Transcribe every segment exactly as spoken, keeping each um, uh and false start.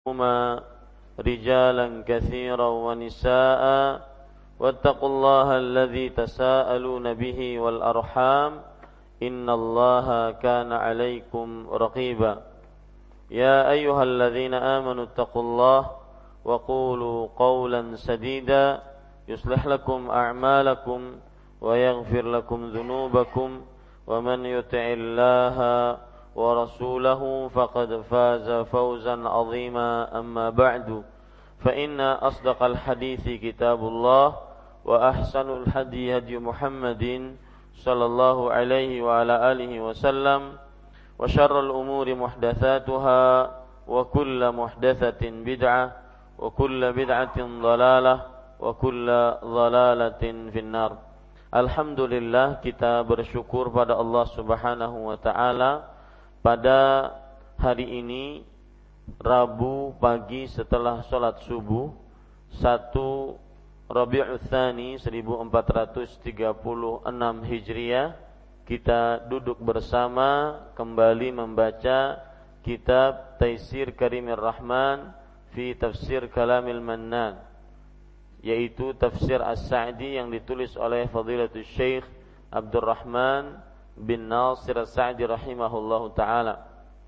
هما رجالا كثيرا ونساء واتقوا الله الذي تساءلون به والأرحام إن الله كان عليكم رقيبا يا أيها الذين آمنوا اتقوا الله وقولوا قولا سديدا يصلح لكم أعمالكم ويغفر لكم ذنوبكم ومن يطع الله ورسوله فقد فاز فوزا عظيما أما بعد فإن أصدق الحديث كتاب الله وأحسن الهدي هدي محمد صلى الله عليه وعلى آله وسلم وشر الأمور محدثاتها وكل محدثة بدعة وكل بدعة ضلالة وكل ضلالة في النار. Alhamdulillah, kita bersyukur pada Allah Subhanahu wa taala pada hari ini Rabu pagi setelah sholat subuh satu Rabiul Tsani seribu empat ratus tiga puluh enam Hijriah, kita duduk bersama kembali membaca kitab Taisir Karimir Rahman fi Tafsir Kalamil Mannan, yaitu tafsir As-Sa'di yang ditulis oleh Fadilatul Syekh Abdurrahman bin Nasir As-Sa'di rahimahullahu ta'ala.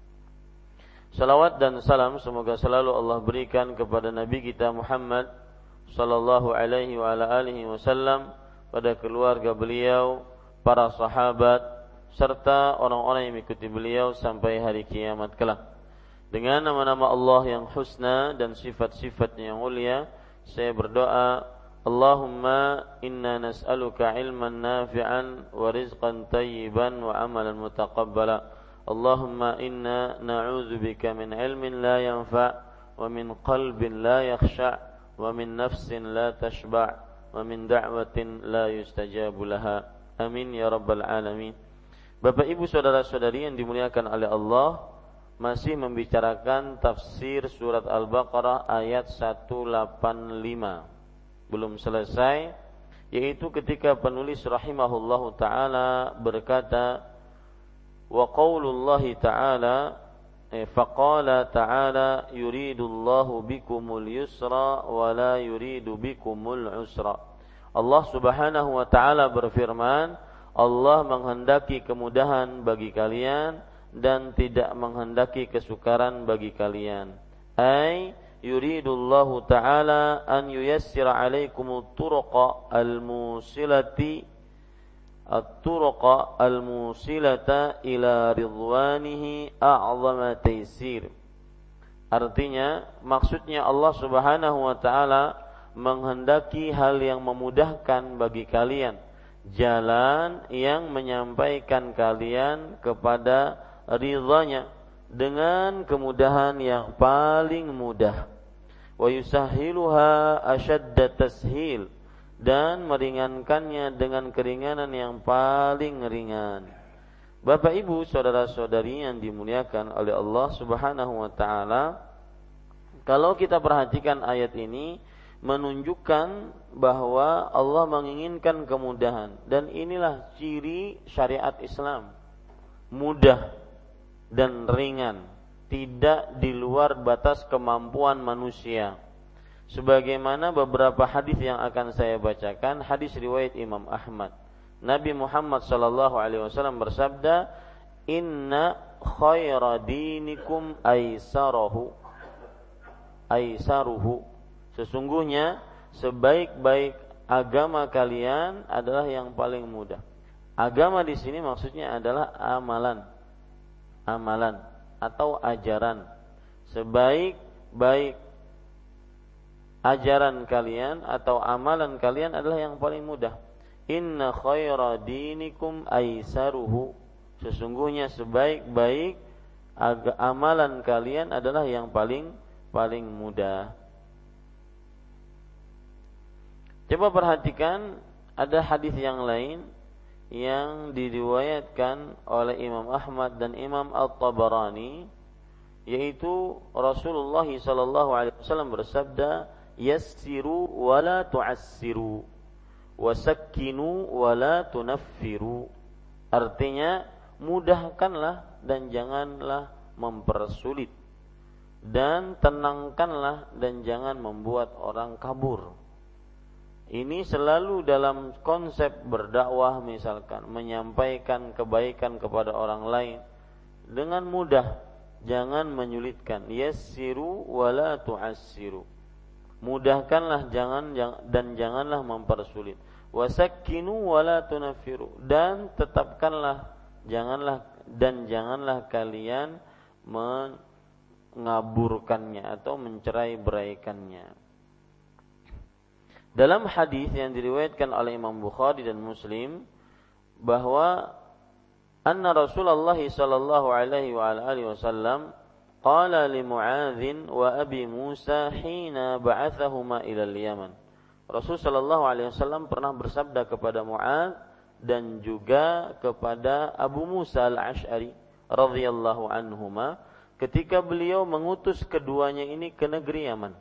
Salawat dan salam semoga selalu Allah berikan kepada Nabi kita Muhammad sallallahu alaihi wa ala alihi wasallam, pada keluarga beliau, para sahabat, serta orang-orang yang mengikuti beliau sampai hari kiamat kelak. Dengan nama-nama Allah yang husna dan sifat-sifatnya yang mulia, saya berdoa, Allahumma inna nas'aluka ilman nafi'an wa rizqan tayyiban wa amalan mutaqabbala. Allahumma inna na'udzubika min ilmin la yanfa' wa min qalbin la yakhsha' wa min nafsin la tashba' wa min da'watin la yustajabu laha. Amin ya rabbal alamin. Bapak Ibu saudara-saudari yang dimuliakan oleh Allah, masih membicarakan tafsir surat Al-Baqarah ayat seratus delapan puluh lima. Belum selesai, yaitu ketika penulis rahimahullahu ta'ala berkata, wa qaulullahi ta'ala eh, faqala ta'ala yuridullahu bikumul yusra wa la yuridu bikumul usra. Allah subhanahu wa ta'ala berfirman, Allah menghendaki kemudahan bagi kalian dan tidak menghendaki kesukaran bagi kalian. Ai yuridullahu ta'ala an yuyassira alaikumut turuqa al-musilati at-turuqa al-musilata ila ridwanihi a'zama taysir. Artinya, maksudnya Allah Subhanahu wa taala menghendaki hal yang memudahkan bagi kalian, jalan yang menyampaikan kalian kepada ridhanya dengan kemudahan yang paling mudah. Wa yusahhiluha ashadda tashil, dan meringankannya dengan keringanan yang paling ringan. Bapak Ibu saudara-saudari yang dimuliakan oleh Allah Subhanahu wa taala, kalau kita perhatikan ayat ini menunjukkan bahwa Allah menginginkan kemudahan, dan inilah ciri syariat Islam, mudah dan ringan, tidak di luar batas kemampuan manusia. Sebagaimana beberapa hadis yang akan saya bacakan, hadis riwayat Imam Ahmad. Nabi Muhammad sallallahu alaihi wasallam bersabda, "Inna khaira dinikum aisaruhu." Aisaruhu. Sesungguhnya sebaik-baik agama kalian adalah yang paling mudah. Agama di sini maksudnya adalah amalan. Amalan atau ajaran. Sebaik-baik ajaran kalian atau amalan kalian adalah yang paling mudah. Inna khaira dinikum aisaruhu. Sesungguhnya sebaik-baik amalan kalian adalah yang paling paling mudah. Coba perhatikan, ada hadis yang lain yang diriwayatkan oleh Imam Ahmad dan Imam At-Tabarani, yaitu Rasulullah sallallahu alaihi wasallam bersabda, yassiru wa la tu'assiru wasakkinu wa la tunaffiru. Artinya, mudahkanlah dan janganlah mempersulit. dan tenangkanlah dan jangan membuat orang kabur. Ini selalu dalam konsep berdakwah, misalkan menyampaikan kebaikan kepada orang lain dengan mudah, jangan menyulitkan. Yassiru wala tu'assiru, mudahkanlah jangan dan janganlah mempersulit. Wasakkinu wala tunaffiru, dan tetapkanlah janganlah dan janganlah kalian mengaburkannya atau mencerai-beraikannya. Dalam hadis yang diriwayatkan oleh Imam Bukhari dan Muslim bahwa anna Rasulullah sallallahu alaihi wa alihi wasallam qala li Mu'adz wa Abi Musa hina ba'athahuma ila al-Yaman. Rasul sallallahu alaihi wasallam pernah bersabda kepada Mu'adz dan juga kepada Abu Musa al-Asy'ari radhiyallahu anhuma ketika beliau mengutus keduanya ini ke negeri Yaman.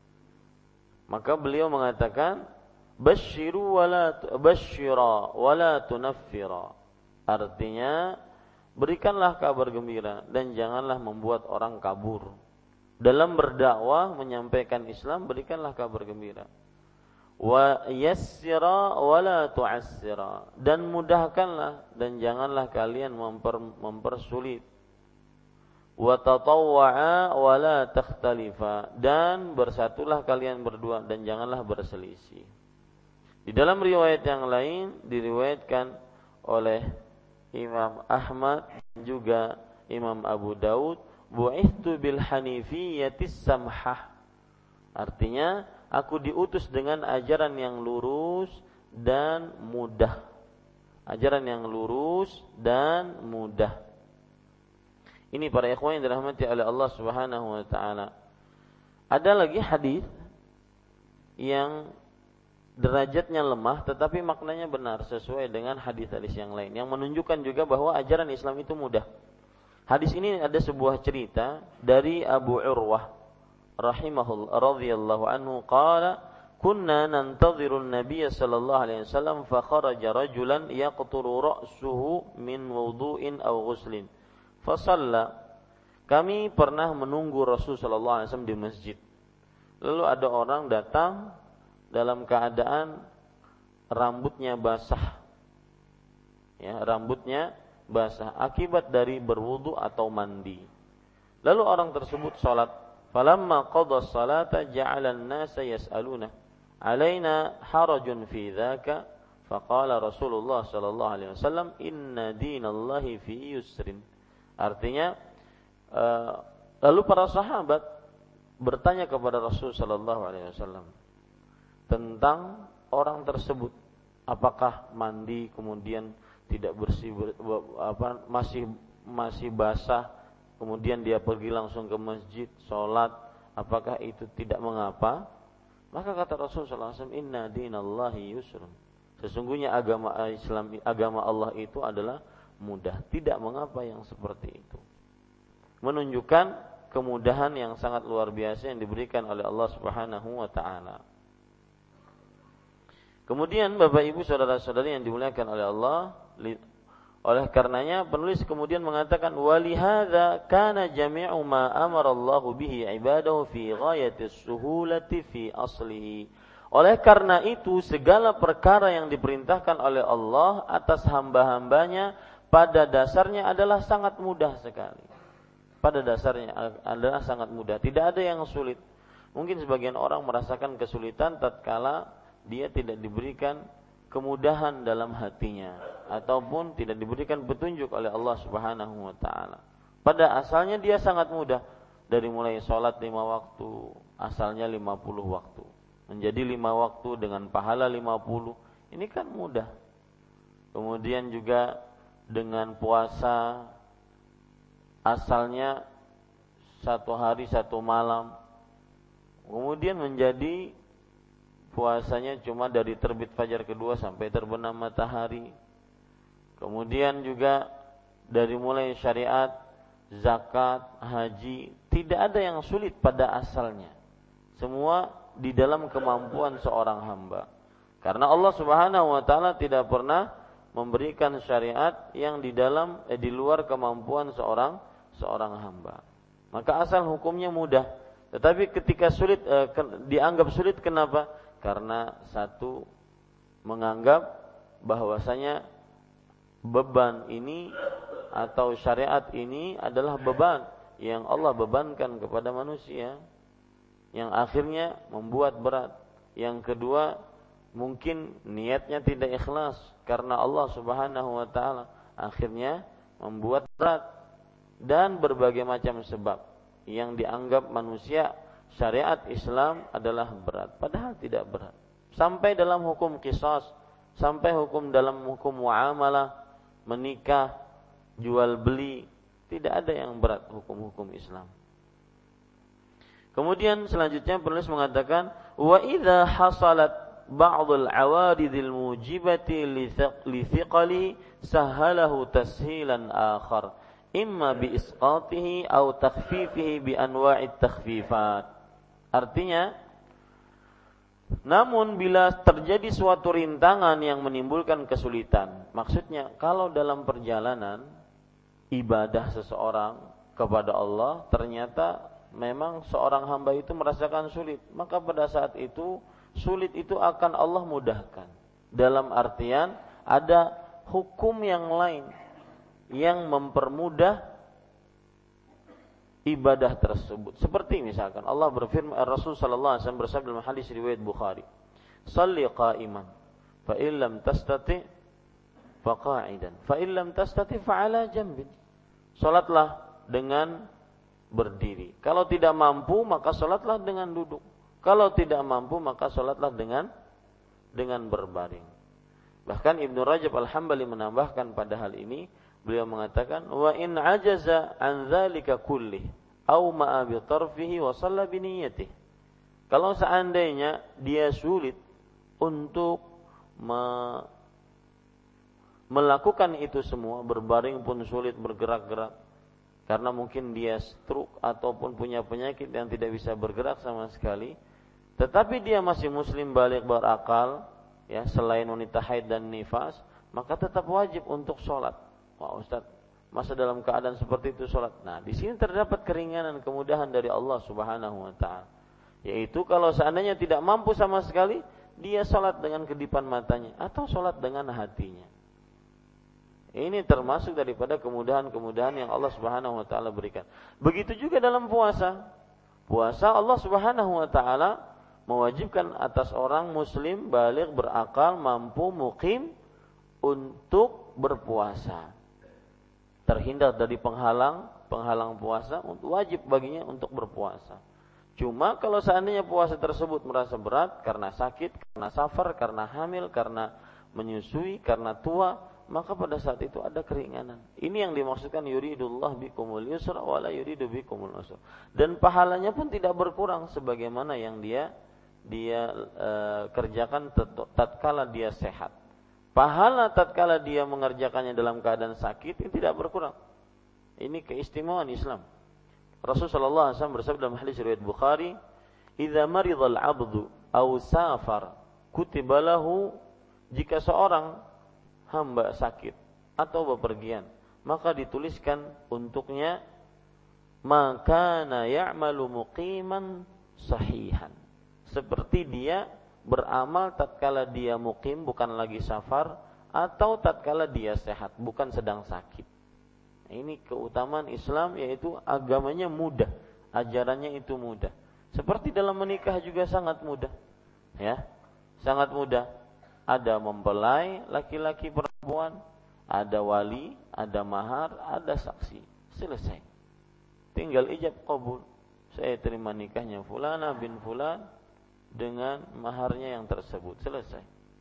Maka beliau mengatakan basyiru wala basyira wala tunaffira. Artinya berikanlah kabar gembira dan janganlah membuat orang kabur. Dalam berdakwah menyampaikan Islam, berikanlah kabar gembira. Wa yassira wala tu'assira, dan mudahkanlah dan janganlah kalian memper, mempersulit. Wa tatawwa'a wala takhtalifa, dan bersatulah kalian berdua dan janganlah berselisih. Di dalam riwayat yang lain diriwayatkan oleh Imam Ahmad dan juga Imam Abu Daud, bu'ithtu bil hanifiyatis samhah. Artinya, aku diutus dengan ajaran yang lurus dan mudah. Ajaran yang lurus dan mudah. Ini para ikhwan yang dirahmati oleh Allah Subhanahu wa taala. Ada lagi hadis yang derajatnya lemah tetapi maknanya benar sesuai dengan hadis-hadis yang lain yang menunjukkan juga bahwa ajaran Islam itu mudah. Hadis ini ada sebuah cerita dari Abu Urwah rahimahullah radhiyallahu anhu qala kunna nantadhiru an-nabiy sallallahu alaihi wasallam fa kharaja rajulan yaqturu ra'suhu min wudu'in aw ghuslin fa shalla. Kami pernah menunggu Rasul sallallahu alaihi wasallam di masjid. Lalu ada orang datang dalam keadaan rambutnya basah. Ya, rambutnya basah akibat dari berwudu atau mandi. Lalu orang tersebut salat. Falamma qada as-salata ja'ala an-nasa yas'aluna alaina harajun fi dzaka faqala Rasulullah sallallahu alaihi wasallam inna dinallahi fi yusrin. Artinya uh, lalu para sahabat bertanya kepada Rasul sallallahu alaihi wasallam tentang orang tersebut, apakah mandi kemudian tidak bersih ber, apa masih masih basah kemudian dia pergi langsung ke masjid salat, apakah itu tidak mengapa? Maka kata Rasul sallallahu alaihi wasallam inna dinallahi yusrun. Sesungguhnya agama Islam, agama Allah itu adalah mudah, tidak mengapa yang seperti itu. Menunjukkan kemudahan yang sangat luar biasa yang diberikan oleh Allah Subhanahu wa taala. Kemudian Bapak Ibu saudara-saudari yang dimuliakan oleh Allah, oleh karenanya penulis kemudian mengatakan walihadza kana jami'u ma amara Allahu bihi ibadahu fi ghayatis suhulati fi aslihi. Oleh karena itu segala perkara yang diperintahkan oleh Allah atas hamba-hambanya pada dasarnya adalah sangat mudah sekali. Pada dasarnya adalah sangat mudah, tidak ada yang sulit. Mungkin sebagian orang merasakan kesulitan tatkala dia tidak diberikan kemudahan dalam hatinya ataupun tidak diberikan petunjuk oleh Allah Subhanahu wa taala. Pada asalnya dia sangat mudah, dari mulai salat lima waktu, asalnya lima puluh waktu, menjadi lima waktu dengan pahala lima puluh. Ini kan mudah. Kemudian juga dengan puasa asalnya satu hari satu malam, kemudian menjadi puasanya cuma dari terbit fajar kedua sampai terbenam matahari. Kemudian juga dari mulai syariat, zakat, haji, tidak ada yang sulit pada asalnya. Semua di dalam kemampuan seorang hamba. Karena Allah Subhanahu wa taala tidak pernah memberikan syariat yang di dalam eh, di luar kemampuan seorang seorang hamba. maka asal hukumnya mudah. Tetapi ketika sulit eh, ke, dianggap sulit, kenapa? Karena satu, menganggap bahwasanya beban ini atau syariat ini adalah beban yang Allah bebankan kepada manusia, yang akhirnya membuat berat. Yang kedua, mungkin niatnya tidak ikhlas karena Allah Subhanahu wa taala, akhirnya membuat berat. Dan berbagai macam sebab yang dianggap manusia syariat Islam adalah berat, padahal tidak berat. Sampai dalam hukum qisas, sampai hukum dalam hukum muamalah, menikah, jual beli, tidak ada yang berat hukum-hukum Islam. Kemudian selanjutnya penulis mengatakan, wa idza hasalat ba'dul awaridil mujibati li thiqali sahalahu tashilan akhar, imma bi isqatihi aw takhfifihi bi anwa'it takhfifat. Artinya, namun bila terjadi suatu rintangan yang menimbulkan kesulitan, maksudnya kalau dalam perjalanan ibadah seseorang kepada Allah ternyata memang seorang hamba itu merasakan sulit, maka pada saat itu sulit itu akan Allah mudahkan. Dalam artian ada hukum yang lain yang mempermudah ibadah tersebut. Seperti misalkan Allah berfirman, Rasul sallallahu alaihi wasallam bersabda dalam hadis riwayat Bukhari, "Shalli qa'iman, fa in lam tastati fa qa'idan, fa in lam tastati fa 'ala janbin." Salatlah dengan berdiri. Kalau tidak mampu maka salatlah dengan duduk. Kalau tidak mampu maka salatlah dengan dengan berbaring. Bahkan Ibnu Rajab Al-Hambali menambahkan pada hal ini, beliau mengatakan, wa in ajaza an dzalika kullih aw ma'a bi tarfihi wa shalla bi niyyatihi. Kalau seandainya dia sulit untuk me- melakukan itu semua, berbaring pun sulit, bergerak-gerak karena mungkin dia stroke ataupun punya penyakit yang tidak bisa bergerak sama sekali, tetapi dia masih muslim baligh berakal, ya, selain wanita haid dan nifas, maka tetap wajib untuk sholat. Wah Ustaz, masa dalam keadaan seperti itu sholat? Nah, di sini terdapat keringanan, kemudahan dari Allah Subhanahu wa taala. Yaitu kalau seandainya tidak mampu sama sekali, dia sholat dengan kedipan matanya atau sholat dengan hatinya. Ini termasuk daripada kemudahan-kemudahan yang Allah Subhanahu wa taala berikan. Begitu juga dalam puasa. Puasa Allah Subhanahu wa taala mewajibkan atas orang muslim baligh berakal mampu muqim untuk berpuasa. Terhindar dari penghalang, penghalang puasa, wajib baginya untuk berpuasa. Cuma kalau seandainya puasa tersebut merasa berat karena sakit, karena safar, karena hamil, karena menyusui, karena tua, maka pada saat itu ada keringanan. Ini yang dimaksudkan yuridullah bikumul yusra wa la yuridu bikumul usra. Dan pahalanya pun tidak berkurang sebagaimana yang dia dia e, kerjakan tatkala dia sehat. Pahala tatkala dia mengerjakannya dalam keadaan sakit itu tidak berkurang. Ini keistimewaan Islam. Rasulullah sallallahu alaihi wasallam bersabda dalam hadis riwayat Bukhari, "Idza maridal 'abdu aw safar, kutiba lahu," jika seorang hamba sakit atau bepergian, maka dituliskan untuknya maka na ya'malu muqiman sahihan. Seperti dia beramal tatkala dia muqim, bukan lagi safar, atau tatkala dia sehat, bukan sedang sakit. Ini keutamaan Islam, yaitu agamanya mudah, ajarannya itu mudah. Seperti dalam menikah juga sangat mudah, ya, sangat mudah. Ada mempelai laki-laki perempuan, ada wali, ada mahar, ada saksi, selesai. Tinggal ijab qabul. Saya terima nikahnya fulana bin fulan dengan maharnya yang tersebut, selesai.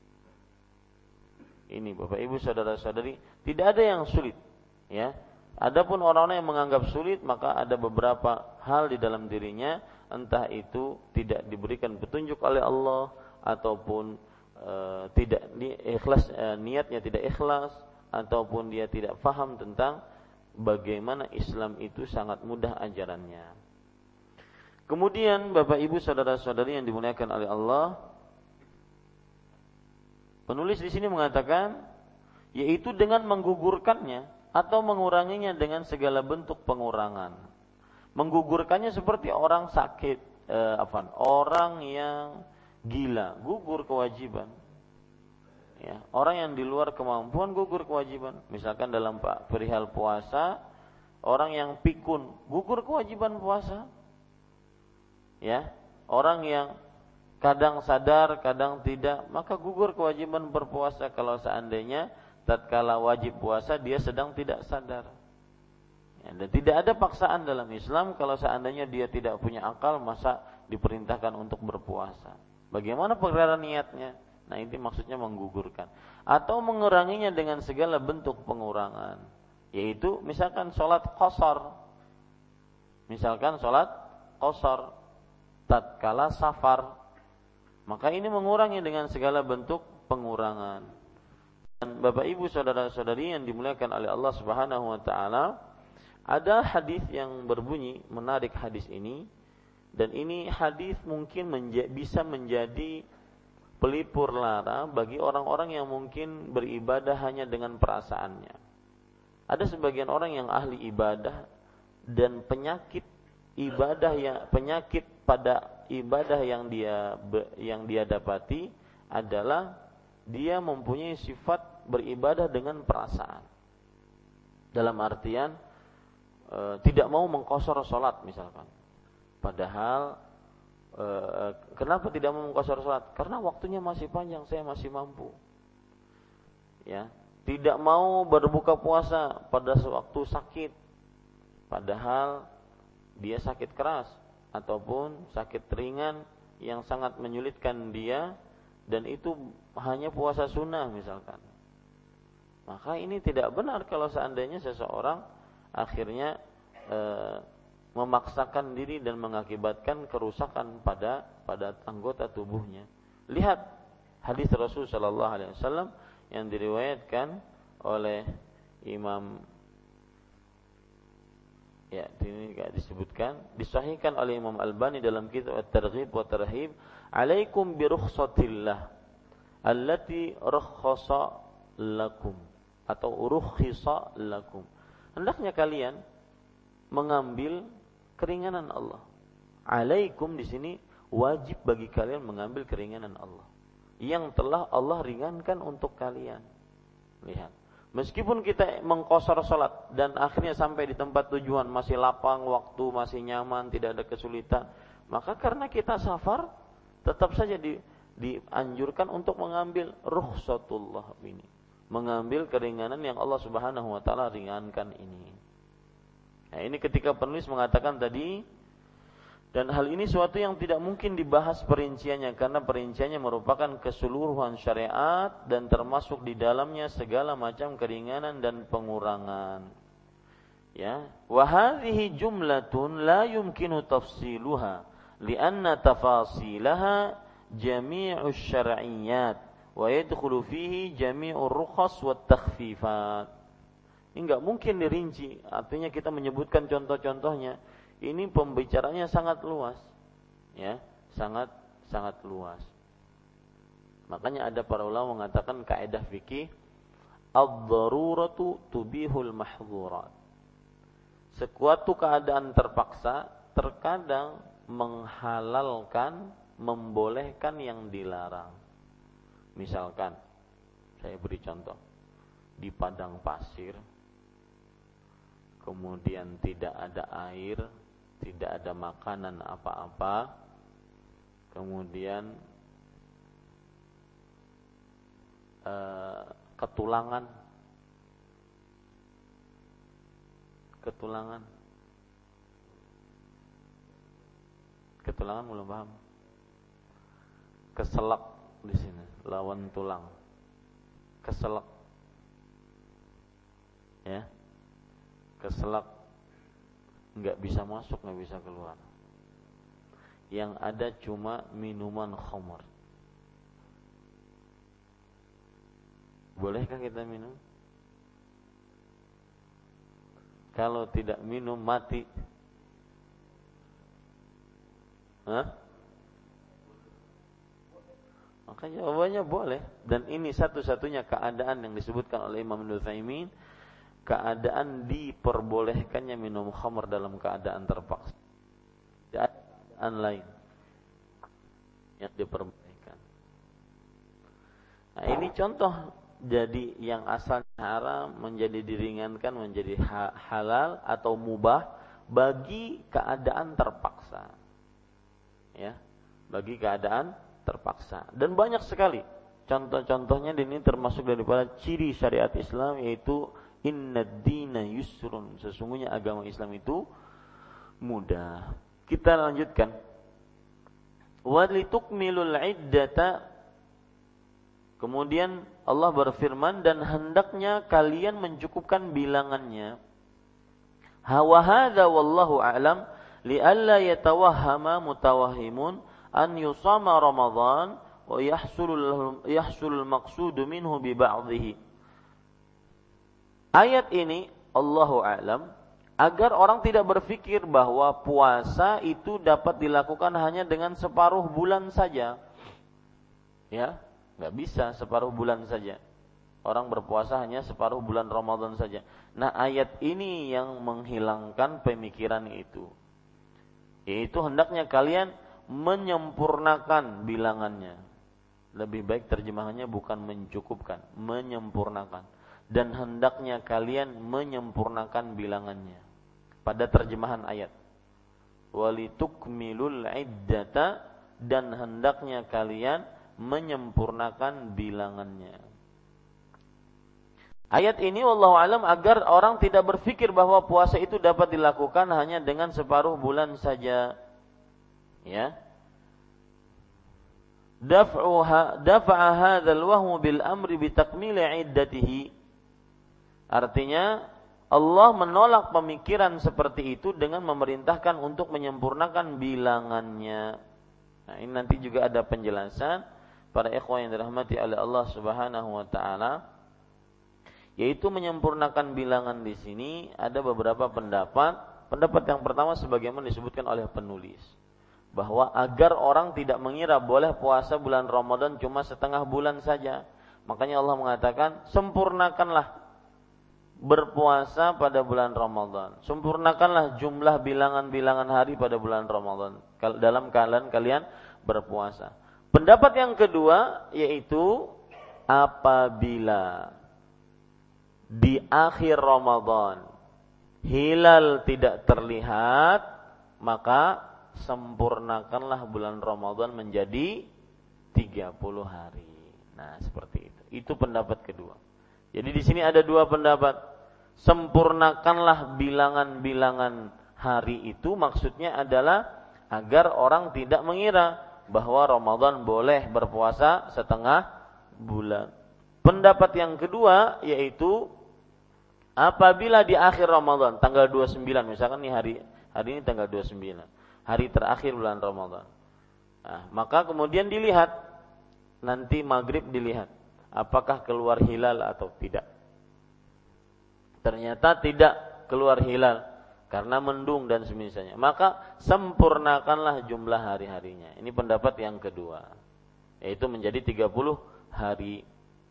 Ini Bapak Ibu saudara-saudari, tidak ada yang sulit, ya. Adapun orang-orang yang menganggap sulit, maka ada beberapa hal di dalam dirinya, entah itu tidak diberikan petunjuk oleh Allah ataupun e, tidak ni, ikhlas, e, niatnya tidak ikhlas, ataupun dia tidak faham tentang bagaimana Islam itu sangat mudah ajarannya. Kemudian Bapak Ibu saudara-saudari yang dimuliakan oleh Allah, penulis di sini mengatakan, yaitu dengan menggugurkannya atau menguranginya dengan segala bentuk pengurangan. Menggugurkannya seperti orang sakit, eh, apa? Orang yang gila, gugur kewajiban. Ya, orang yang di luar kemampuan gugur kewajiban. Misalkan dalam perihal puasa, orang yang pikun gugur kewajiban puasa. Ya, orang yang kadang sadar, kadang tidak, maka gugur kewajiban berpuasa kalau seandainya tatkala wajib puasa dia sedang tidak sadar. Ya, dan tidak ada paksaan dalam Islam kalau seandainya dia tidak punya akal, masa diperintahkan untuk berpuasa. Bagaimana perkara niatnya? Nah, ini maksudnya menggugurkan atau menguranginya dengan segala bentuk pengurangan, yaitu misalkan sholat qasar, misalkan sholat qasar tatkala safar, maka ini mengurangi dengan segala bentuk pengurangan. Dan Bapak Ibu saudara-saudari yang dimuliakan oleh Allah Subhanahu wa taala, ada hadis yang berbunyi, menarik hadis ini, dan ini hadis mungkin menja- bisa menjadi pelipur lara bagi orang-orang yang mungkin beribadah hanya dengan perasaannya. Ada sebagian orang yang ahli ibadah dan penyakit ibadah yang penyakit pada ibadah yang dia yang dia dapati adalah dia mempunyai sifat beribadah dengan perasaan. Dalam artian e, tidak mau mengqashar salat misalkan. Padahal e, kenapa tidak mau mengqashar salat? Karena waktunya masih panjang, saya masih mampu. Ya, tidak mau berbuka puasa pada waktu sakit. Padahal dia sakit keras ataupun sakit ringan yang sangat menyulitkan dia, dan itu hanya puasa sunnah misalkan. Maka ini tidak benar kalau seandainya seseorang akhirnya e, memaksakan diri dan mengakibatkan kerusakan pada pada anggota tubuhnya. Lihat hadis Rasul sallallahu alaihi wasallam yang diriwayatkan oleh Imam, ya ini enggak disebutkan, disahihkan oleh Imam Albani dalam kitab At-Targhib wa Tarhib, alaikum bi rukhsatillah allati rakhasa lakum atau rukhisa lakum. Hendaknya kalian mengambil keringanan Allah. Alaikum di sini wajib bagi kalian mengambil keringanan Allah yang telah Allah ringankan untuk kalian. Lihat, meskipun kita mengqashar salat dan akhirnya sampai di tempat tujuan masih lapang, waktu masih nyaman, tidak ada kesulitan, maka karena kita safar tetap saja di, dianjurkan untuk mengambil rukhsatullah ini, mengambil keringanan yang Allah Subhanahu wa taala ringankan ini. Nah, ini ketika penulis mengatakan tadi, dan hal ini suatu yang tidak mungkin dibahas perinciannya karena perinciannya merupakan keseluruhan syariat dan termasuk di dalamnya segala macam keringanan dan pengurangan. Ya, wa hadhihi jumlatun la yumkinu tafsiluha li'anna tafasilaha jami'us syar'iyyat wa yadkhulu fihi jami'ur rukhas wat takhfifat. Ini enggak mungkin dirinci, artinya kita menyebutkan contoh-contohnya. Ini pembicaranya sangat luas, ya, sangat sangat luas. Makanya ada para ulama mengatakan kaidah fikih, ad-daruratu tubihul mahdzurat. Suatu keadaan terpaksa terkadang menghalalkan, membolehkan yang dilarang. Misalkan, saya beri contoh, di padang pasir, kemudian tidak ada air, tidak ada makanan apa-apa, kemudian uh, ketulangan, ketulangan, ketulangan belum paham? Keselak di sini, lawan tulang, keselak, ya. Keselak enggak bisa masuk, enggak bisa keluar. Yang ada cuma minuman khamr. Bolehkah kita minum? Kalau tidak minum mati. Hah? Maka jawabannya boleh. Dan ini satu-satunya keadaan yang disebutkan oleh Imam Ibnu Utsaimin keadaan diperbolehkannya minum khamr dalam keadaan terpaksa. Tidak ada keadaan lain yang diperbolehkan. Nah, ini contoh jadi yang asalnya haram menjadi diringankan menjadi halal atau mubah bagi keadaan terpaksa. Ya, bagi keadaan terpaksa. Dan banyak sekali contoh-contohnya di ini termasuk daripada ciri syariat Islam, yaitu innad dina yusrun, sesungguhnya agama Islam itu mudah. Kita lanjutkan. Wa litukmilul iddata, kemudian Allah berfirman, dan hendaknya kalian mencukupkan bilangannya. Wa hadza wallahu a'lam li'alla yatawahhama mutawahhimun an yusama Ramadan wa yahsulul yahsulul maqsudu minhu bi ba'dhihi. Ayat ini Allahu a'lam agar orang tidak berpikir bahwa puasa itu dapat dilakukan hanya dengan separuh bulan saja. Ya, enggak bisa separuh bulan saja. Orang berpuasa hanya separuh bulan Ramadan saja. Nah, ayat ini yang menghilangkan pemikiran itu. Yaitu hendaknya kalian menyempurnakan bilangannya. Lebih baik terjemahannya bukan mencukupkan, menyempurnakan. Dan hendaknya kalian menyempurnakan bilangannya. Pada terjemahan ayat. Walitukmilul iddata, dan hendaknya kalian menyempurnakan bilangannya. Ayat ini wallahu alam agar orang tidak berpikir bahwa puasa itu dapat dilakukan hanya dengan separuh bulan saja. Ya. Daf'uha dafa'a hadzal wahmu bil amri bi takmili iddatihi. Artinya Allah menolak pemikiran seperti itu dengan memerintahkan untuk menyempurnakan bilangannya. Nah, ini nanti juga ada penjelasan para ikhwan yang dirahmati oleh Allah Subhanahu wa taala. Yaitu menyempurnakan bilangan di sini ada beberapa pendapat. Pendapat yang pertama sebagaimana disebutkan oleh penulis, bahwa agar orang tidak mengira boleh puasa bulan Ramadan cuma setengah bulan saja. Makanya Allah mengatakan, sempurnakanlah berpuasa pada bulan Ramadan. Sempurnakanlah jumlah bilangan-bilangan hari pada bulan Ramadan dalam keadaan kalian berpuasa. Pendapat yang kedua yaitu apabila di akhir Ramadan hilal tidak terlihat, maka sempurnakanlah bulan Ramadan menjadi tiga puluh hari. Nah, seperti itu. Itu pendapat kedua. Jadi di sini ada dua pendapat. Sempurnakanlah bilangan-bilangan hari itu maksudnya adalah agar orang tidak mengira bahwa Ramadan boleh berpuasa setengah bulan. Pendapat yang kedua yaitu apabila di akhir Ramadan tanggal dua puluh sembilan, misalkan nih hari hari ini tanggal dua puluh sembilan, hari terakhir bulan Ramadan. Nah, maka kemudian dilihat nanti maghrib dilihat apakah keluar hilal atau tidak. Ternyata tidak keluar hilal karena mendung dan semisalnya. Maka sempurnakanlah jumlah hari-harinya. Ini pendapat yang kedua, yaitu menjadi tiga puluh hari.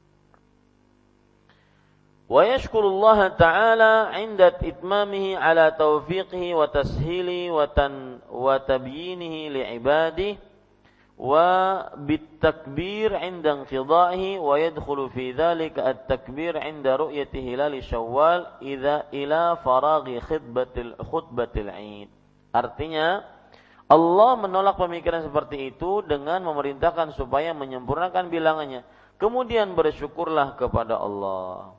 Wa yashkurullaha ta'ala 'inda itmamihi 'ala tawfiqihi wa tashili wa tan wa tabyinihi li'ibadihi wa bitakbir 'inda inqidha'ihi wa yadkhulu fi dhalika at-takbir 'inda ru'yati hilal Syawal idza ila faraghi khutbatil khutbatil 'id. Artinya Allah menolak pemikiran seperti itu dengan memerintahkan supaya menyempurnakan bilangannya. Kemudian bersyukurlah kepada Allah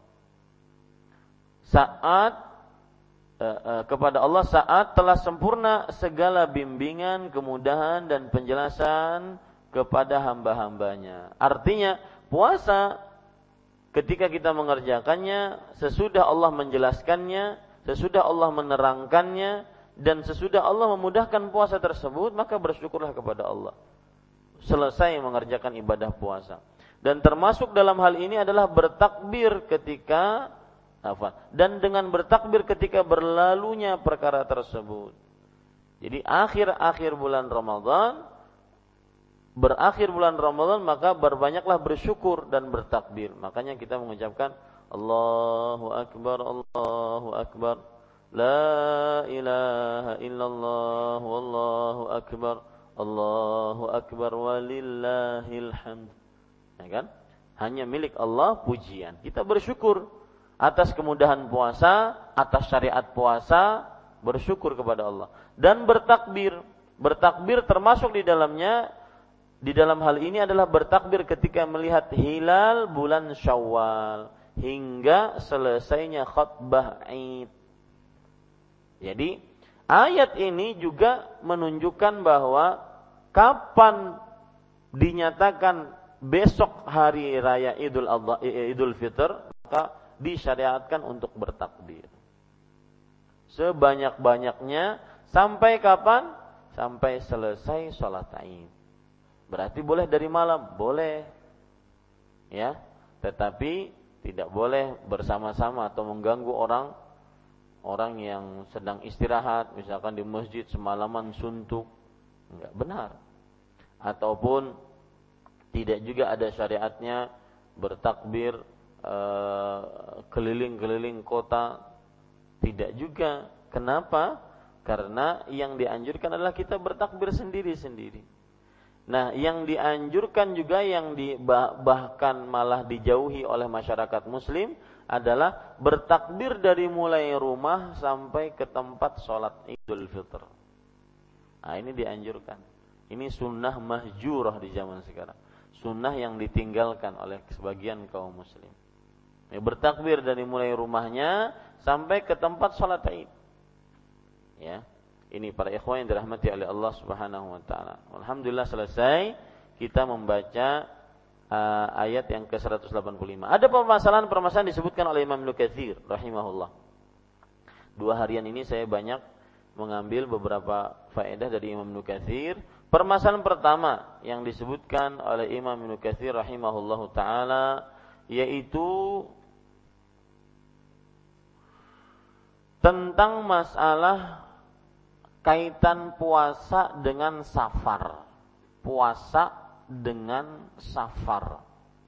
saat eh, eh, kepada Allah saat telah sempurna segala bimbingan, kemudahan dan penjelasan kepada hamba-hambanya. Artinya puasa ketika kita mengerjakannya sesudah Allah menjelaskannya, sesudah Allah menerangkannya, dan sesudah Allah memudahkan puasa tersebut, maka bersyukurlah kepada Allah selesai mengerjakan ibadah puasa. Dan termasuk dalam hal ini adalah bertakbir ketika apa? Dan dengan bertakbir ketika berlalunya perkara tersebut. Jadi akhir-akhir bulan Ramadan, berakhir bulan Ramadan, maka berbanyaklah bersyukur dan bertakbir. Makanya kita mengucapkan Allahu akbar, Allahu akbar. La ilaha illallah, wallahu akbar. Allahu akbar walillahil hamd. Ya kan? Hanya milik Allah pujian. Kita bersyukur atas kemudahan puasa, atas syariat puasa, bersyukur kepada Allah dan bertakbir. Bertakbir termasuk di dalamnya, di dalam hal ini adalah bertakbir ketika melihat hilal bulan Syawal hingga selesainya khutbah Id. Jadi ayat ini juga menunjukkan bahwa kapan dinyatakan besok hari raya Idul Adha, Idul Fitr, maka disyariatkan untuk bertakbir sebanyak-banyaknya. Sampai kapan? Sampai selesai sholat Id. Berarti boleh dari malam, boleh, ya. Tetapi tidak boleh bersama-sama atau mengganggu orang orang yang sedang istirahat, misalkan di masjid semalaman suntuk, enggak benar. Ataupun tidak juga ada syariatnya bertakbir eh, keliling-keliling kota, tidak juga. Kenapa? Karena yang dianjurkan adalah kita bertakbir sendiri-sendiri. Nah, yang dianjurkan juga yang di, bahkan malah dijauhi oleh masyarakat muslim adalah bertakbir dari mulai rumah sampai ke tempat sholat Idul Fitr. Nah, ini dianjurkan. Ini sunnah mahjurah di zaman sekarang. Sunnah yang ditinggalkan oleh sebagian kaum muslim. Ya, bertakbir dari mulai rumahnya sampai ke tempat sholat Id. Ya, ini para ikhwan yang dirahmati oleh Allah Subhanahu wa taala. Alhamdulillah selesai kita membaca uh, ayat yang ke seratus delapan puluh lima. Ada permasalahan-permasalahan disebutkan oleh Imam Ibnu Katsir rahimahullah. Dua harian ini saya banyak mengambil beberapa faedah dari Imam Ibnu Katsir. Permasalahan pertama yang disebutkan oleh Imam Ibnu Katsir rahimahullahu taala yaitu tentang masalah kaitan puasa dengan safar. Puasa dengan safar.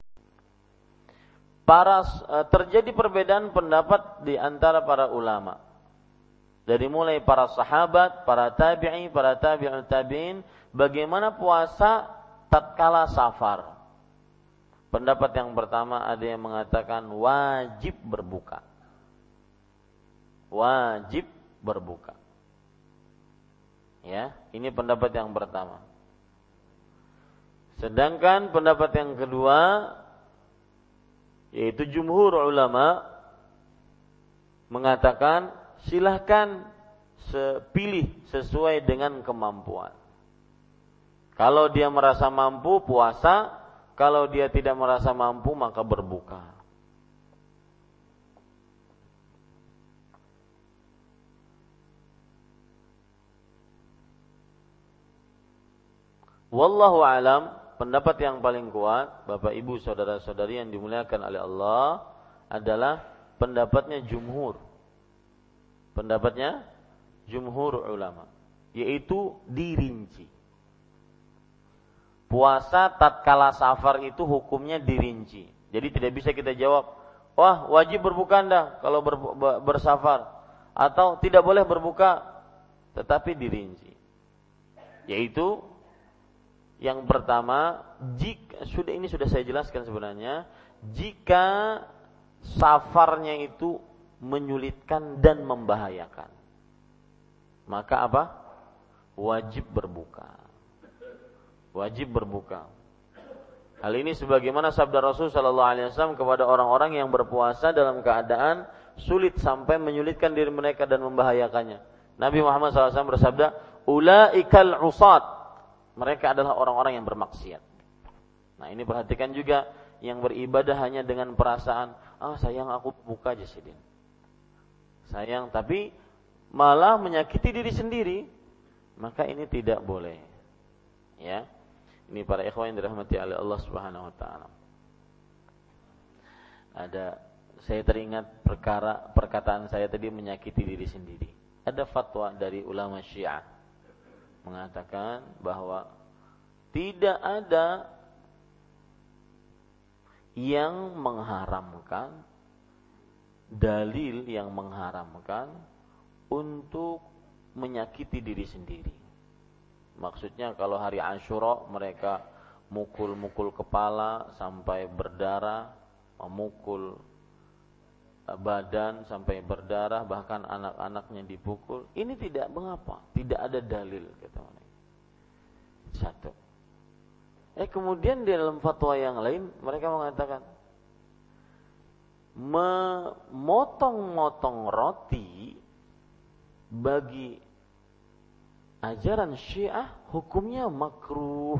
Para terjadi perbedaan pendapat di antara para ulama. Dari mulai para sahabat, para tabi'i, para tabi'ut tabi'in, bagaimana puasa tatkala safar. Pendapat yang pertama ada yang mengatakan wajib berbuka. Wajib berbuka. Ya, ini pendapat yang pertama. Sedangkan pendapat yang kedua yaitu jumhur ulama mengatakan silahkan pilih sesuai dengan kemampuan. Kalau dia merasa mampu puasa, kalau dia tidak merasa mampu maka berbuka. Wallahu alam, pendapat yang paling kuat, Bapak Ibu saudara-saudari yang dimuliakan oleh Allah, adalah pendapatnya jumhur. Pendapatnya jumhur ulama, yaitu dirinci. Puasa tatkala safar itu hukumnya dirinci. Jadi tidak bisa kita jawab, wah wajib berbuka Anda kalau ber, ber, bersafar, atau tidak boleh berbuka, tetapi dirinci. Yaitu yang pertama, jika sudah ini sudah saya jelaskan sebenarnya, jika safarnya itu menyulitkan dan membahayakan, maka apa? Wajib berbuka. Wajib berbuka. Hal ini sebagaimana sabda Rasul sallallahu alaihi wasallam kepada orang-orang yang berpuasa dalam keadaan sulit sampai menyulitkan diri mereka dan membahayakannya. Nabi Muhammad sallallahu alaihi wasallam bersabda, "Ulaikal usat." Mereka adalah orang-orang yang bermaksiat. Nah, ini perhatikan juga yang beribadah hanya dengan perasaan, ah sayang aku buka aja sih Din. Sayang, tapi malah menyakiti diri sendiri, maka ini tidak boleh. Ya. Ini para ikhwan yang dirahmati oleh Allah Subhanahu wa taala. Ada saya teringat perkara perkataan saya tadi menyakiti diri sendiri. Ada fatwa dari ulama Syiah mengatakan bahwa tidak ada yang mengharamkan dalil yang mengharamkan untuk menyakiti diri sendiri. Maksudnya kalau hari Asyura mereka mukul-mukul kepala sampai berdarah, memukul badan sampai berdarah, bahkan anak-anaknya dipukul. Ini tidak mengapa, tidak ada dalil kata mereka. Satu. Eh kemudian di dalam fatwa yang lain mereka mengatakan memotong-motong roti bagi ajaran Syiah hukumnya makruh.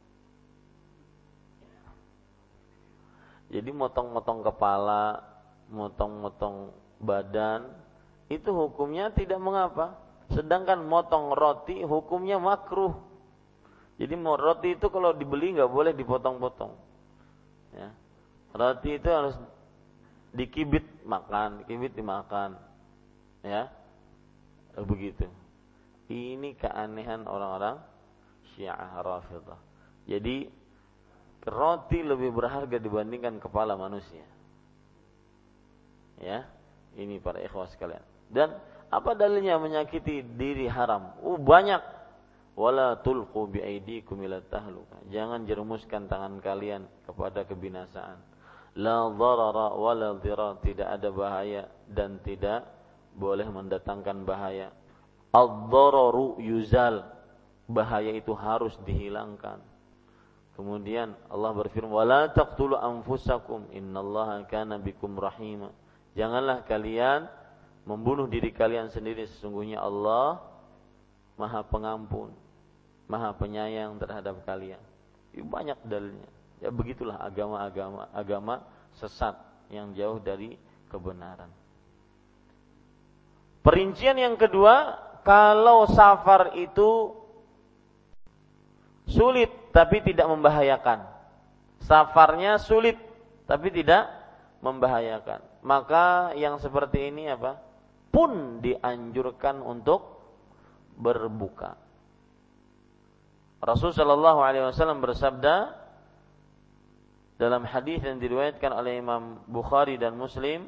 Jadi motong-motong kepala, motong-motong badan itu hukumnya tidak mengapa. Sedangkan motong roti hukumnya makruh. Jadi roti itu kalau dibeli nggak boleh dipotong-potong. Ya. Roti itu harus dikibit makan, dikibit dimakan. Ya. Begitu. Ini keanehan orang-orang Syiah Rafidhah. Jadi roti lebih berharga dibandingkan kepala manusia. Ya, ini para ikhwah sekalian. Dan apa dalilnya menyakiti diri haram? Oh banyak. Wala tulqu biaidikum ila tahluka. Jangan jerumuskan tangan kalian kepada kebinasaan. La dharara wala dhirar. Tidak ada bahaya dan tidak boleh mendatangkan bahaya. Ad-dhararu yuzal. Bahaya itu harus dihilangkan. Kemudian Allah berfirman, "Wala taqtulu anfusakum, innallaha kana bikum rahima." Janganlah kalian membunuh diri kalian sendiri, sesungguhnya Allah Maha Pengampun, Maha Penyayang terhadap kalian. Itu banyak dalilnya. Ya begitulah agama-agama agama sesat yang jauh dari kebenaran. Perincian yang kedua, kalau safar itu sulit tapi tidak membahayakan. Safarnya sulit tapi tidak membahayakan. Maka yang seperti ini apa? Pun dianjurkan untuk berbuka. Rasulullah shallallahu alaihi wasallam bersabda dalam hadis yang diriwayatkan oleh Imam Bukhari dan Muslim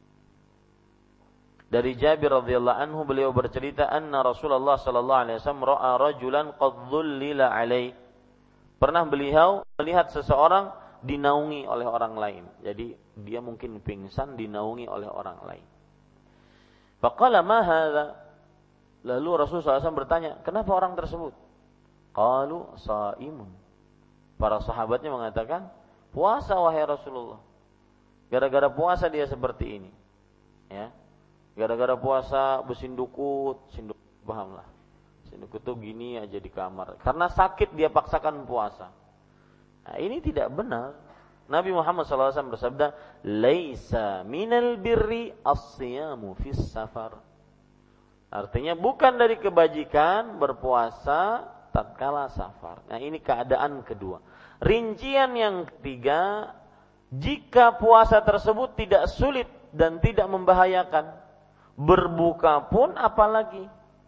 dari Jabir radhiyallahu anhu, beliau bercerita anna Rasulullah sallallahu alaihi wasallam ra'a rajulan qad dhullila alaihi. Pernah beliau melihat seseorang dinaungi oleh orang lain. Jadi dia mungkin pingsan dinaungi oleh orang lain. Faqala ma hadza? Lalu Rasulullah sallallahu alaihi wasallam bertanya, "Kenapa orang tersebut?" Qalu shaimun. Para sahabatnya mengatakan, "Puasa wahai Rasulullah." Gara-gara puasa dia seperti ini. Ya. Gara-gara puasa bersindukut, sinduk pahamlah. Sindukut itu gini aja di kamar. Karena sakit dia paksakan puasa. Nah, ini tidak benar. Nabi Muhammad shallallahu alaihi wasallam bersabda, "Laisa minal birri as-siyamu fis safar." Artinya bukan dari kebajikan berpuasa tatkala safar. Nah, ini keadaan kedua. Rincian yang ketiga, jika puasa tersebut tidak sulit dan tidak membahayakan, berbuka pun apalagi.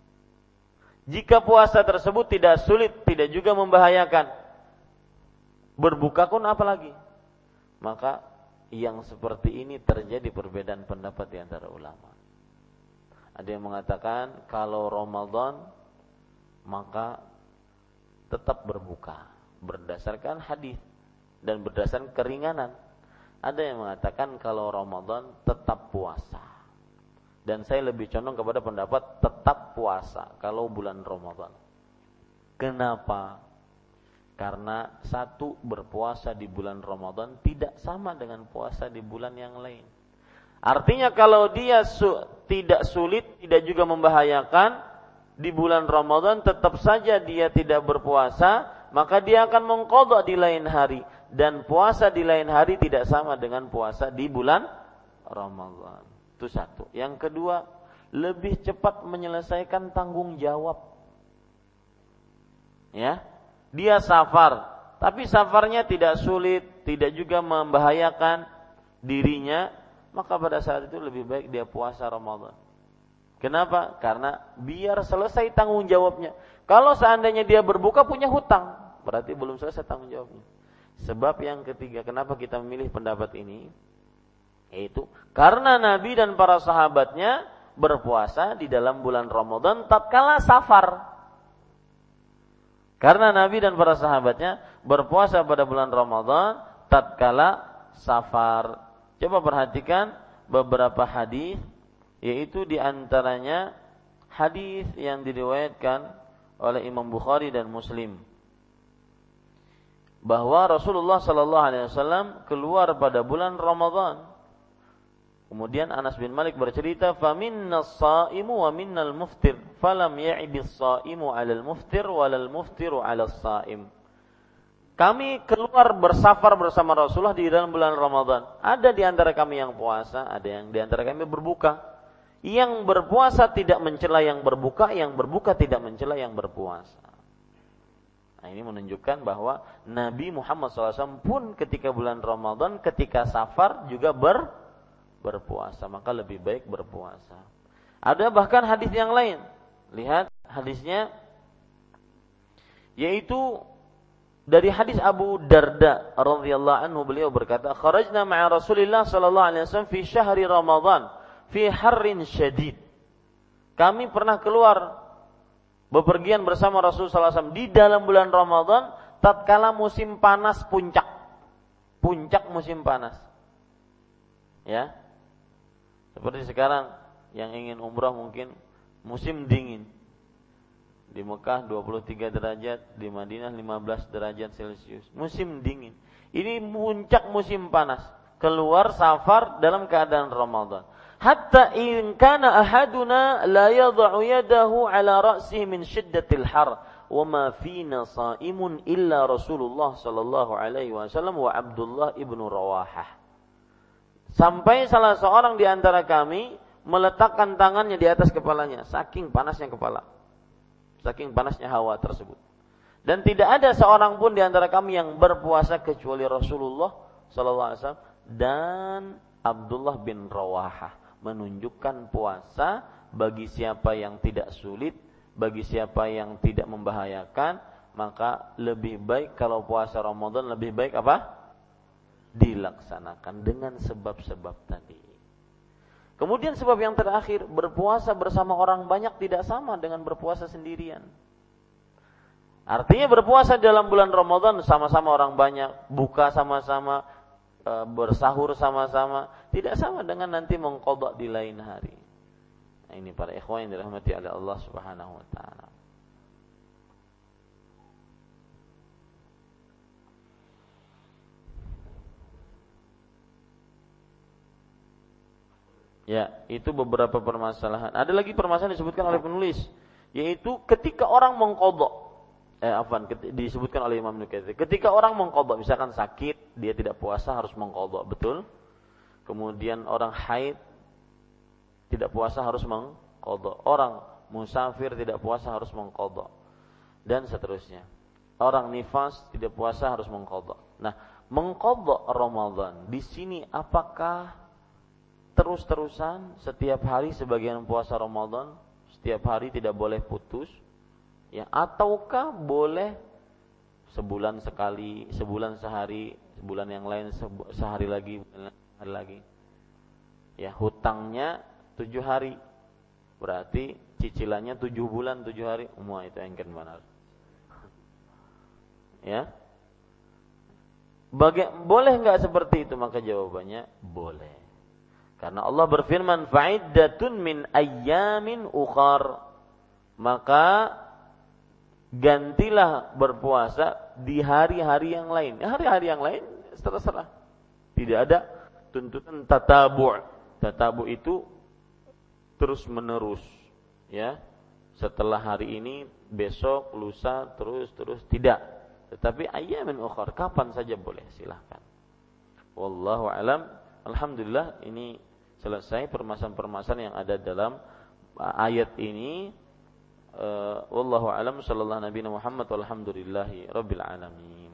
Jika puasa tersebut tidak sulit, tidak juga membahayakan, berbuka pun apalagi. Maka yang seperti ini terjadi perbedaan pendapat di antara ulama. Ada yang mengatakan kalau Ramadan maka tetap berbuka berdasarkan hadis dan berdasarkan keringanan. Ada yang mengatakan kalau Ramadan tetap puasa. Dan saya lebih condong kepada pendapat tetap puasa kalau bulan Ramadan. Kenapa? Karena satu, berpuasa di bulan Ramadan tidak sama dengan puasa di bulan yang lain. Artinya kalau dia su- tidak sulit, tidak juga membahayakan di bulan Ramadan, tetap saja dia tidak berpuasa, maka dia akan mengqadha di lain hari. Dan puasa di lain hari tidak sama dengan puasa di bulan Ramadan. Itu satu. Yang kedua, lebih cepat menyelesaikan tanggung jawab. Ya, dia safar, tapi safarnya tidak sulit, tidak juga membahayakan dirinya, maka pada saat itu lebih baik dia puasa Ramadan. Kenapa? Karena biar selesai tanggung jawabnya. Kalau seandainya dia berbuka punya hutang, berarti belum selesai tanggung jawabnya. Sebab yang ketiga, kenapa kita memilih pendapat ini? Yaitu karena Nabi dan para sahabatnya berpuasa di dalam bulan Ramadan tatkala safar. Karena Nabi dan para sahabatnya berpuasa pada bulan Ramadan tatkala safar. Coba perhatikan beberapa hadis, yaitu di antaranya hadis yang diriwayatkan oleh Imam Bukhari dan Muslim, bahwa Rasulullah sallallahu alaihi wasallam keluar pada bulan Ramadan. Kemudian Anas bin Malik bercerita, "Faminnas shaimu wa minnal muftir, falam ya'ibis shaimu 'alal muftir walal muftiru 'alas shaim." Kami keluar bersafar bersama Rasulullah di dalam bulan Ramadan. Ada di antara kami yang puasa, ada yang di antara kami berbuka. Yang berpuasa tidak mencela yang berbuka, yang berbuka tidak mencela yang berpuasa. Nah, ini menunjukkan bahwa Nabi Muhammad shallallahu alaihi wasallam pun ketika bulan Ramadan, ketika safar juga ber, berpuasa. Maka lebih baik berpuasa. Ada bahkan hadis yang lain. Lihat hadisnya, yaitu dari hadis Abu Darda radhiyallahu anhu, beliau berkata, "Kharajna ma'a Rasulillah sallallahu alaihi wasallam fi syahri Ramadan fi harrin syadid." Kami pernah keluar bepergian bersama Rasul sallallahu alaihi wasallam di dalam bulan Ramadan tatkala musim panas puncak. Puncak musim panas. Ya. Seperti sekarang yang ingin umrah mungkin musim dingin. Di Mekah dua puluh tiga derajat, di Madinah lima belas derajat Celcius. Musim dingin. Ini puncak musim panas. Keluar safar dalam keadaan Ramadan. Hatta in kana ahaduna la yad'u yadahu ala ra'sihi min shiddatil har, wa ma fina sha'imun illa Rasulullah sallallahu alaihi wasallam wa Abdullah ibnu Rawahah. Sampai salah seorang di antara kami meletakkan tangannya di atas kepalanya, saking panasnya kepala. Saking panasnya hawa tersebut. Dan tidak ada seorang pun di antara kami yang berpuasa kecuali Rasulullah sallallahu alaihi wasallam dan Abdullah bin Rawahah, menunjukkan puasa bagi siapa yang tidak sulit, bagi siapa yang tidak membahayakan, maka lebih baik kalau puasa Ramadan lebih baik apa? Dilaksanakan dengan sebab-sebab tadi. Kemudian sebab yang terakhir, berpuasa bersama orang banyak tidak sama dengan berpuasa sendirian. Artinya berpuasa dalam bulan Ramadan sama-sama orang banyak, buka sama-sama, bersahur sama-sama, tidak sama dengan nanti mengqadha di lain hari. Nah, ini para ikhwan yang dirahmati oleh Allah Subhanahu wa taala. Ya, itu beberapa permasalahan. Ada lagi permasalahan disebutkan oleh penulis, yaitu ketika orang mengqadha, eh afwan, disebutkan oleh Imam Nukatsir. Ketika orang mengqadha, misalkan sakit, dia tidak puasa harus mengqadha, betul? Kemudian orang haid tidak puasa harus mengqadha. Orang musafir tidak puasa harus mengqadha. Dan seterusnya. Orang nifas tidak puasa harus mengqadha. Nah, mengqadha Ramadan di sini apakah terus-terusan setiap hari sebagian puasa Ramadan, setiap hari tidak boleh putus, ya, ataukah boleh sebulan sekali, sebulan sehari, sebulan yang lain sehari lagi, hari lagi. Ya, hutangnya tujuh hari, berarti cicilannya tujuh bulan, tujuh hari, semua itu engken benar. Ya, Baga- boleh nggak seperti itu? Maka jawabannya boleh. Karena Allah berfirman, fa'iddatun min ayyamin ukhar. Maka gantilah berpuasa di hari-hari yang lain. Hari-hari yang lain terserah. Tidak ada tuntutan tatabu'. Tatabu' itu terus menerus, ya. Setelah hari ini, besok, lusa, terus terus tidak. Tetapi ayyamin ukhar, kapan saja boleh, silahkan. Wallahu alam. Alhamdulillah, ini selesai permasalahan-permasalahan yang ada dalam ayat ini. uh, Wallahu a'lam, sallallahu nabi Muhammad walhamdulillahi rabbil alamin.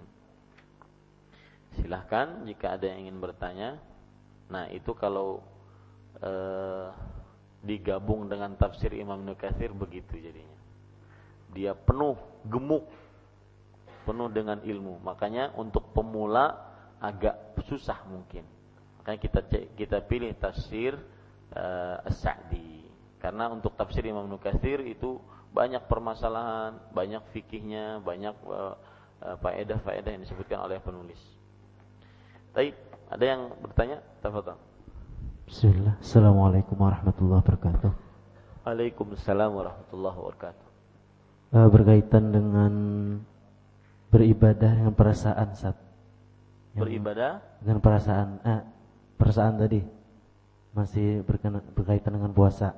Silahkan jika ada yang ingin bertanya. Nah, itu kalau uh, digabung dengan tafsir Imam Nukatsir begitu jadinya. Dia penuh, gemuk, penuh dengan ilmu. Makanya untuk pemula agak susah mungkin. Makanya kita kita pilih tafsir uh, As-Sa'di. Karena untuk tafsir Imam Ibnu Katsir itu banyak permasalahan, banyak fikihnya, banyak uh, uh, faedah-faedah yang disebutkan oleh penulis. Baik, ada yang bertanya? Tafadhal. Bismillah. Assalamualaikum warahmatullahi wabarakatuh. Waalaikumsalam warahmatullahi wabarakatuh. Uh, berkaitan dengan beribadah dengan perasaan, Sat. Beribadah dengan perasaan, eh, perasaan tadi masih berkena, berkaitan dengan puasa.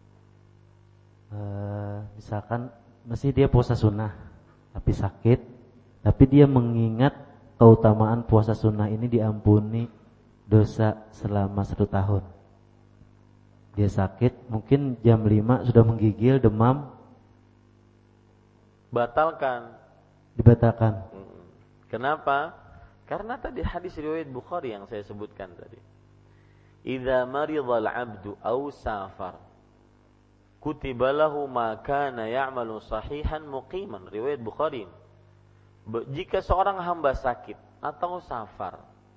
Uh, misalkan masih dia puasa sunnah, tapi sakit, tapi dia mengingat keutamaan puasa sunnah ini diampuni dosa selama satu tahun. Dia sakit, mungkin jam lima sudah menggigil, demam, batalkan, dibatalkan. Kenapa? Karena tadi hadis riwayat Bukhari yang saya sebutkan tadi. Idza maridhal 'abdu aw safar kutiba lahu ma kana ya'malu sahihan muqiman. Riwayat Bukhari. Jika seorang hamba sakit atau safar,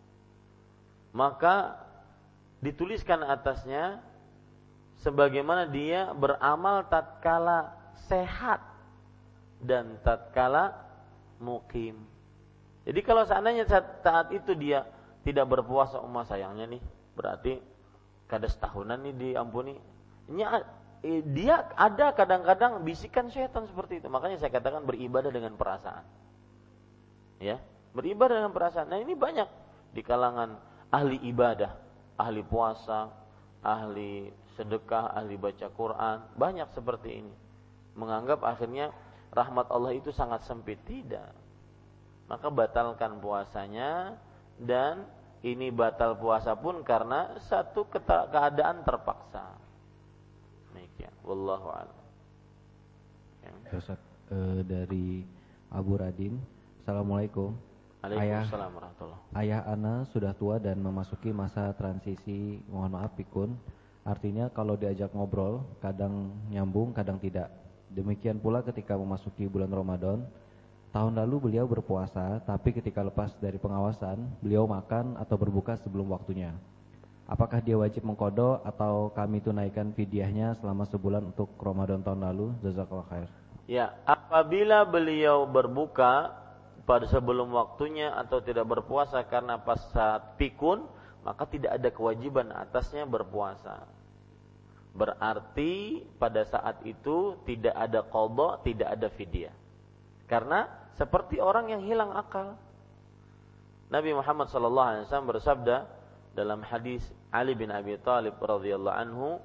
maka dituliskan atasnya sebagaimana dia beramal tatkala sehat dan tatkala muqim. Jadi kalau seandainya saat, saat itu dia tidak berpuasa, umat sayangnya nih, berarti kada setahunan nih diampuni. Ini dia ada kadang-kadang bisikan syaitan seperti itu. Makanya saya katakan beribadah dengan perasaan. Ya, beribadah dengan perasaan. Nah, ini banyak di kalangan ahli ibadah, ahli puasa, ahli sedekah, ahli baca Quran, banyak seperti ini. Menganggap akhirnya rahmat Allah itu sangat sempit. Tidak. Maka batalkan puasanya, dan ini batal puasa pun karena satu keadaan terpaksa. Demikian. Wallahu a'lam. Ustaz, e, dari Abu Radin. Assalamualaikum. Waalaikumsalam warahmatullahi. Ayah ana sudah tua dan memasuki masa transisi, mohon maaf pikun. Artinya kalau diajak ngobrol kadang nyambung, kadang tidak. Demikian pula ketika memasuki bulan Ramadan. Tahun lalu beliau berpuasa, tapi ketika lepas dari pengawasan, beliau makan atau berbuka sebelum waktunya. Apakah dia wajib mengqadha atau kami tunaikan fidyahnya selama sebulan untuk Ramadan tahun lalu? Jazakallahu khair. Ya, apabila beliau berbuka pada sebelum waktunya atau tidak berpuasa karena pas saat pikun, maka tidak ada kewajiban atasnya berpuasa. Berarti pada saat itu tidak ada qadha, tidak ada fidyah. Karena seperti orang yang hilang akal. Nabi Muhammad sallallahu alaihi wasallam bersabda dalam hadis Ali bin Abi Thalib radhiyallahu anhu,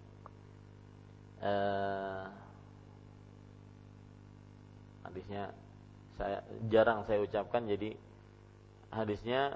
uh, hadisnya saya jarang saya ucapkan, jadi hadisnya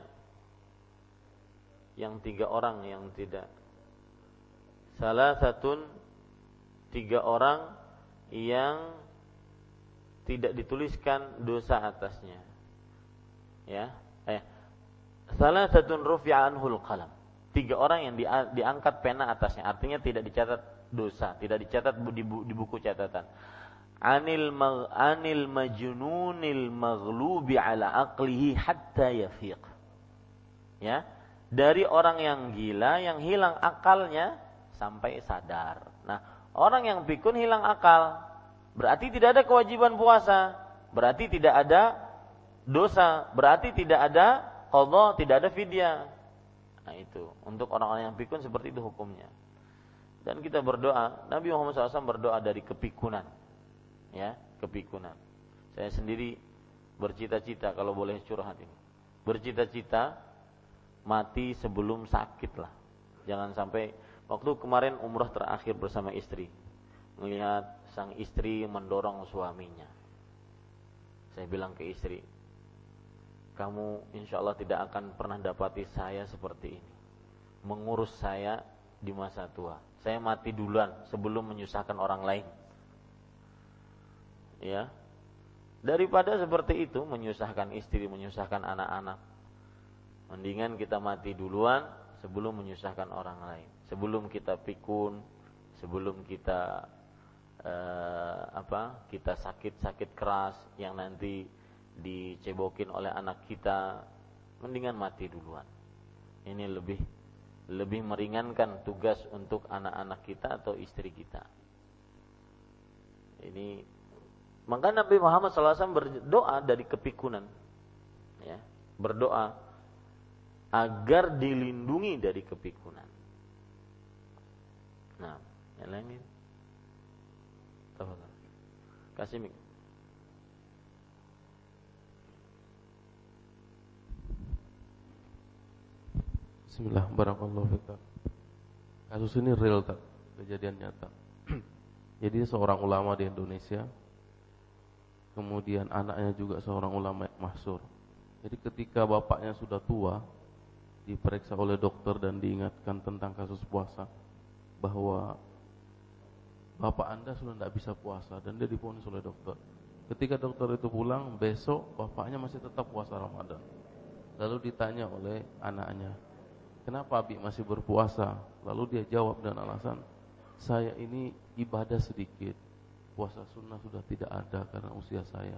yang tiga orang yang tidak, salah satu tiga orang yang tidak dituliskan dosa atasnya. Ya, eh salah satu rufi'a anhul qalam. Tiga orang yang diangkat pena atasnya, artinya tidak dicatat dosa, tidak dicatat di buku catatan. Anil mag, anil majnunil maghlubi ala aqlihi hatta yafiq. Ya, dari orang yang gila yang hilang akalnya sampai sadar. Nah, orang yang pikun hilang akal, berarti tidak ada kewajiban puasa, berarti tidak ada dosa, berarti tidak ada qadha, tidak ada fidyah. Nah itu, untuk orang-orang yang pikun seperti itu hukumnya. Dan kita berdoa, Nabi Muhammad shallallahu alaihi wasallam berdoa dari kepikunan. Ya, kepikunan. Saya sendiri bercita-cita, kalau boleh curhat ini, bercita-cita mati sebelum sakit lah. Jangan sampai, waktu kemarin umrah terakhir bersama istri, melihat sang istri mendorong suaminya. Saya bilang ke istri, kamu insya Allah tidak akan pernah dapati saya seperti ini, mengurus saya di masa tua. Saya mati duluan sebelum menyusahkan orang lain. Ya, daripada seperti itu menyusahkan istri, menyusahkan anak-anak, mendingan kita mati duluan sebelum menyusahkan orang lain. Sebelum kita pikun, sebelum kita eh, apa? Kita sakit-sakit keras yang nanti dicebokin oleh anak kita, mendingan mati duluan. Ini lebih lebih meringankan tugas untuk anak-anak kita atau istri kita. Ini maka Nabi Muhammad shallallahu alaihi wasallam berdoa dari kepikunan, ya, berdoa agar dilindungi dari kepikunan. Nah, yang lain ini, tafadhal. Kasih mik. Bismillah, barakallahu fiik. Kasus ini real tak? Kejadian nyata. Jadi seorang ulama di Indonesia, kemudian anaknya juga seorang ulama masyhur. Jadi ketika bapaknya sudah tua, diperiksa oleh dokter dan diingatkan tentang kasus puasa, bahwa bapak anda sudah tidak bisa puasa, dan dia divonis oleh dokter. Ketika dokter itu pulang, besok bapaknya masih tetap puasa Ramadan. Lalu ditanya oleh anaknya, kenapa Abi masih berpuasa? Lalu dia jawab dengan alasan, saya ini ibadah sedikit, puasa sunnah sudah tidak ada karena usia saya.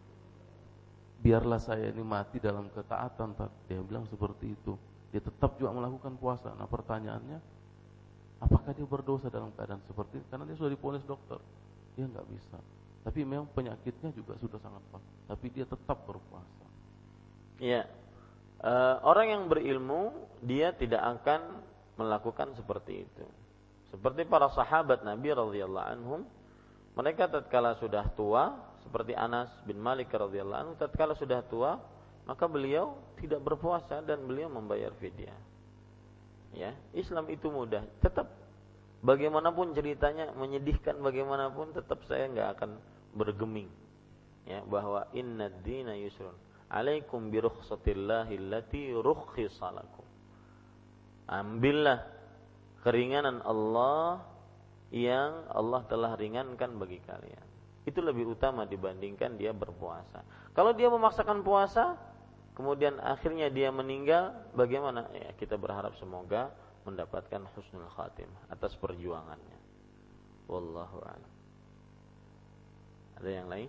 Biarlah saya ini mati dalam ketaatan. Dia bilang seperti itu. Dia tetap juga melakukan puasa. Nah pertanyaannya, apakah dia berdosa dalam keadaan seperti itu? Karena dia sudah divonis dokter, dia nggak bisa. Tapi memang penyakitnya juga sudah sangat parah. Tapi dia tetap berpuasa. Iya. Uh, orang yang berilmu dia tidak akan melakukan seperti itu. Seperti para sahabat Nabi radhiyallahu anhum, mereka tatkala sudah tua, seperti Anas bin Malik radhiyallahu anhu, tatkala sudah tua, maka beliau tidak berpuasa dan beliau membayar fidyah. Ya, Islam itu mudah. Tetap bagaimanapun ceritanya menyedihkan bagaimanapun, tetap saya enggak akan bergeming. Ya, bahwa innad dina yusrun. Alaikum bi rukhsatillahi allati rukhisa lakum. Ambillah keringanan Allah yang Allah telah ringankan bagi kalian. Itu lebih utama dibandingkan dia berpuasa. Kalau dia memaksakan puasa, kemudian akhirnya dia meninggal, bagaimana? Ya, kita berharap semoga mendapatkan husnul khatimah atas perjuangannya. Wallahu a'lam. Ada yang lain?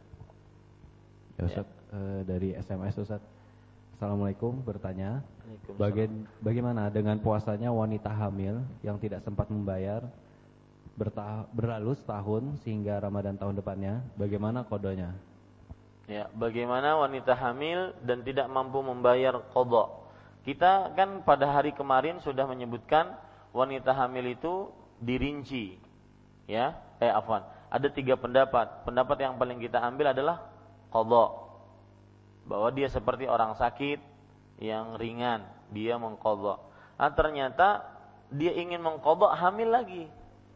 Ya Ustaz, ya. E, dari S M S Ustaz. Assalamualaikum, bertanya, Baga- bagaimana dengan puasanya wanita hamil yang tidak sempat membayar bertah- berlalu setahun sehingga Ramadan tahun depannya, bagaimana qadanya? Ya, bagaimana wanita hamil dan tidak mampu membayar qadha? Kita kan pada hari kemarin sudah menyebutkan wanita hamil itu dirinci, ya, eh afwan, ada tiga pendapat. Pendapat yang paling kita ambil adalah qadha, bahwa dia seperti orang sakit yang ringan, dia mengqadha. Nah, ternyata dia ingin mengqadha hamil lagi,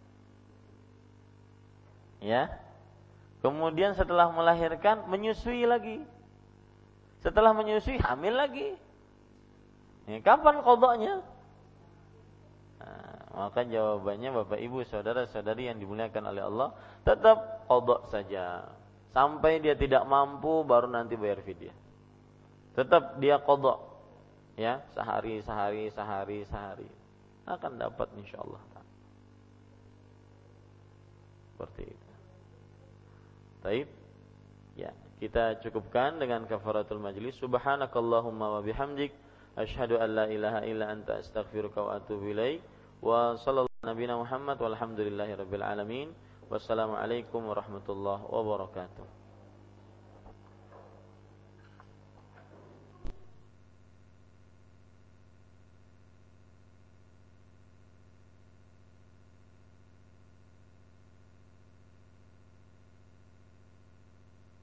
ya. Kemudian setelah melahirkan menyusui lagi, setelah menyusui hamil lagi. Ya, kapan qadhanya? Nah, maka jawabannya Bapak Ibu, saudara-saudari yang dimuliakan oleh Allah, tetap qadha saja. Sampai dia tidak mampu baru nanti bayar fidyah. Tetap dia qadha. Ya, sehari, sehari, sehari, sehari. Akan dapat insyaallah. Seperti itu. Baik. Ya, kita cukupkan dengan kafaratul majlis. Subhanakallahumma wa bihamdik, asyhadu an la ilaha illa anta astaghfiruka wa atubu ilaik. Wa sallallahu nabiyana Muhammad walhamdulillahirabbil alamin. Wassalamualaikum warahmatullahi wabarakatuh.